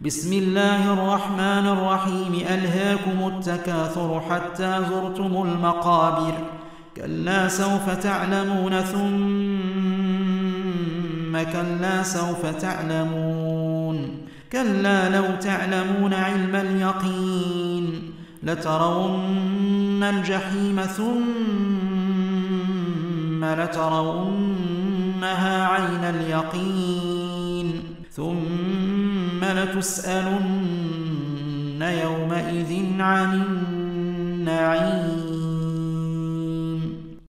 بسم الله الرحمن الرحيم ألهاكم التكاثر حتى زرتم المقابر كلا سوف تعلمون ثم كلا سوف تعلمون كلا لو تعلمون علم اليقين لترون الجحيم ثم لترونها عين اليقين ثم لتسألن يومئذ عن النعيم.